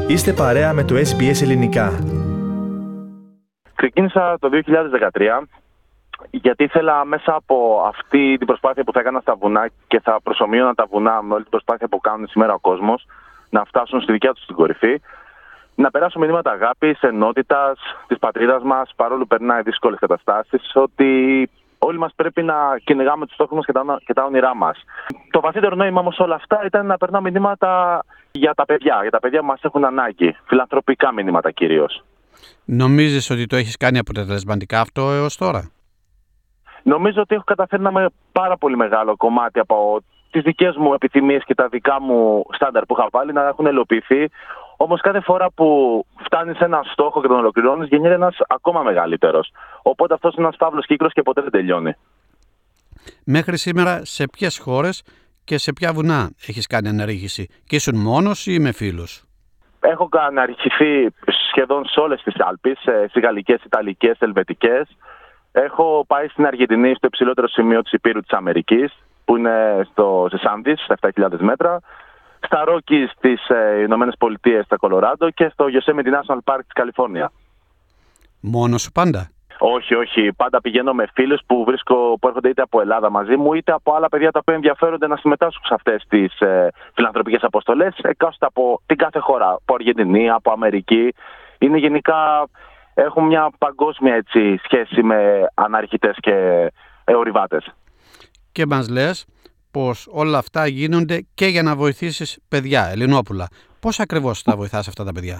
Είστε παρέα με το SBS Ελληνικά. Ξεκίνησα το 2013 γιατί ήθελα μέσα από αυτή την προσπάθεια που θα έκανα στα βουνά και θα προσομοίωνα τα βουνά με όλη την προσπάθεια που κάνουν σήμερα ο κόσμος να φτάσουν στη δικιά τους την κορυφή, να περάσω μηνύματα αγάπης, ενότητας, της πατρίδας μας, παρόλο που περνάει δύσκολες καταστάσεις, ότι όλοι μας πρέπει να κυνηγάμε τους στόχους μας και τα όνειρά μας. Το βαθύτερο νόημα όμως όλα αυτά ήταν να περνάω μηνύματα για τα παιδιά που μας έχουν ανάγκη, φιλανθρωπικά μηνύματα κυρίως. Νομίζεις ότι το έχεις κάνει αποτελεσματικά αυτό έως τώρα? Νομίζω ότι έχω καταφέρει να είμαι πάρα πολύ μεγάλο κομμάτι από τις δικές μου επιθυμίες και τα δικά μου στάνταρ που είχα βάλει να έχουν ελοποιηθεί. Όμως κάθε φορά που φτάνεις σε έναν στόχο και τον ολοκληρώνεις, γεννιέται ένας ακόμα μεγαλύτερος. Οπότε αυτός είναι ένας φαύλος κύκλος και ποτέ δεν τελειώνει. Μέχρι σήμερα σε ποιες χώρες και σε ποια βουνά έχεις κάνει αναρρίχηση? Και ήσουν μόνος ή με φίλους? Έχω αναρριχηθεί σχεδόν σε όλες τις Άλπεις, στις γαλλικές, ιταλικές, ελβετικές. Έχω πάει στην Αργεντινή, στο υψηλότερο σημείο της Υπήρου της Αμερικής, που είναι στις Άνδεις, στα 7.000 μέτρα. Στα Ρόκις στις Ηνωμένες Πολιτείες, στα Κολοράντο, και στο Yosemite National Park της Καλιφόρνια. Μόνος σου πάντα? Όχι. Πάντα πηγαίνω με φίλους που έρχονται είτε από Ελλάδα μαζί μου, είτε από άλλα παιδιά τα οποία ενδιαφέρονται να συμμετάσχουν σε αυτές τις φιλανθρωπικές αποστολές, εκάστοτε από την κάθε χώρα, από Αργεντινή, από Αμερική. Είναι γενικά, έχουν μια παγκόσμια σχέση με αναρχητές και ορειβάτες. Και μας λες πως όλα αυτά γίνονται και για να βοηθήσεις παιδιά, Ελληνόπουλα. Πώς ακριβώς θα βοηθάς αυτά τα παιδιά?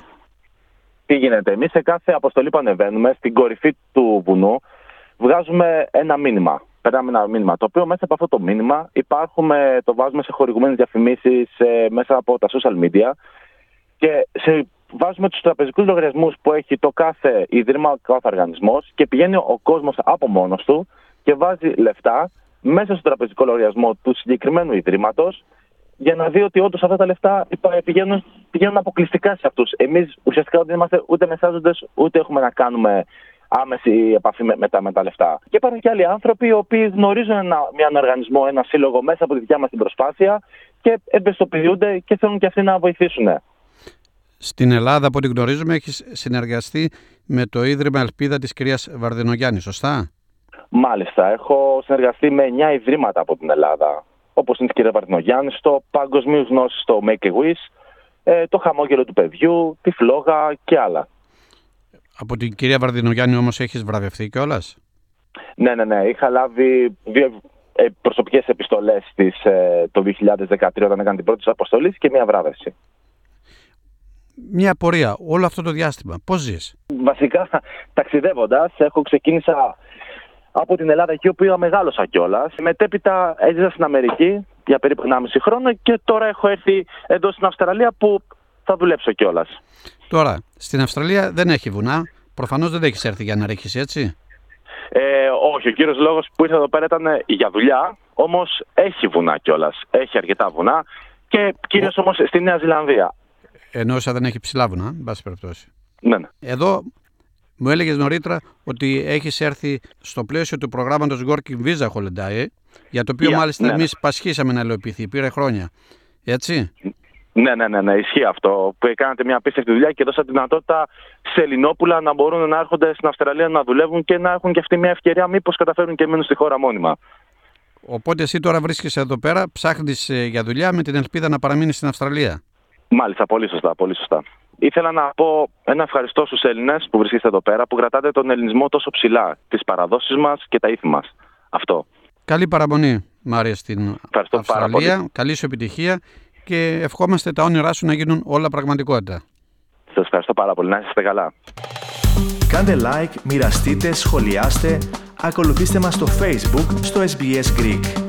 Τι γίνεται? Εμείς σε κάθε αποστολή που ανεβαίνουμε, στην κορυφή του βουνού, βγάζουμε ένα μήνυμα. Περνάμε ένα μήνυμα, το οποίο μέσα από αυτό το μήνυμα το βάζουμε σε χορηγουμένες διαφημίσεις μέσα από τα social media και βάζουμε τους τραπεζικούς λογαριασμούς που έχει το κάθε ίδρυμα, κάθε οργανισμός, και πηγαίνει ο κόσμος από μόνος του και βάζει λεφτά μέσα στο τραπεζικό λογαριασμό του συγκεκριμένου ιδρύματος, για να δει ότι όντως αυτά τα λεφτά πηγαίνουν αποκλειστικά σε αυτούς. Εμείς ουσιαστικά δεν είμαστε ούτε μεσάζοντες, ούτε έχουμε να κάνουμε άμεση επαφή με τα λεφτά. Και υπάρχουν και άλλοι άνθρωποι οι οποίοι γνωρίζουν έναν οργανισμό, ένα σύλλογο μέσα από τη δικιά μας την προσπάθεια και ευαισθητοποιούνται και θέλουν και αυτοί να βοηθήσουν. Στην Ελλάδα, από ό,τι γνωρίζουμε, έχεις συνεργαστεί με το Ίδρυμα Ελπίδα της κυρίας Βαρδινογιάννη, σωστά? Μάλιστα. Έχω συνεργαστεί με 9 ιδρύματα από την Ελλάδα, όπως είναι η κυρία Βαρδινογιάννη, στο παγκοσμίως γνώση, στο Make a Wish, το Χαμόγελο του Παιδιού, τη Φλόγα και άλλα. Από την κυρία Βαρδινογιάννη όμως έχεις βραβευτεί κιόλας? Ναι. Είχα λάβει 2 προσωπικές επιστολές το 2013 όταν έκανα την πρώτη αποστολή και 1 βράβευση. Μια απορία, όλο αυτό το διάστημα πώς ζεις? Βασικά ταξιδεύοντας, ξεκίνησα από την Ελλάδα, εκεί όπου μεγάλωσα κιόλας. Μετέπειτα έζησα στην Αμερική για περίπου 1,5 χρόνο και τώρα έχω έρθει εδώ στην Αυστραλία που θα δουλέψω κιόλας. Τώρα, στην Αυστραλία δεν έχει βουνά. Προφανώς δεν έχεις έρθει για αναρρίχηση, έτσι? Όχι, ο κύριος λόγος που ήρθα εδώ πέρα ήταν για δουλειά, όμως έχει βουνά κιόλας. Έχει αρκετά βουνά και κυρίως όμως στη Νέα Ζηλανδία. Εννοούσα δεν έχει ψηλά βουνά, εν πάση περιπτώσει. Ναι. Εδώ μου έλεγες νωρίτερα ότι έχεις έρθει στο πλαίσιο του προγράμματος Working Visa Holiday, για το οποίο μάλιστα εμείς πασχίσαμε να υλοποιηθεί, πήρε χρόνια. Έτσι? Ναι, ισχύει αυτό. Που κάνατε μια απίστευτη δουλειά και δώσατε τη δυνατότητα σε Ελληνόπουλα να μπορούν να έρχονται στην Αυστραλία να δουλεύουν και να έχουν και αυτή μια ευκαιρία, μήπως καταφέρουν και μείνουν στη χώρα μόνιμα. Οπότε εσύ τώρα βρίσκεσαι εδώ πέρα, ψάχνεις για δουλειά με την ελπίδα να παραμείνεις στην Αυστραλία. Μάλιστα, πολύ σωστά. Ήθελα να πω ένα ευχαριστώ στους Έλληνες που βρίσκεστε εδώ πέρα, που κρατάτε τον ελληνισμό τόσο ψηλά, τις παραδόσεις μας και τα ήθη μας. Αυτό. Καλή παραμονή, Μάρια, στην Αυστραλία. Καλή σου επιτυχία και ευχόμαστε τα όνειρά σου να γίνουν όλα πραγματικότητα. Σας ευχαριστώ πάρα πολύ. Να είστε καλά. Κάντε like, μοιραστείτε, σχολιάστε, ακολουθήστε μας στο Facebook, στο SBS Greek.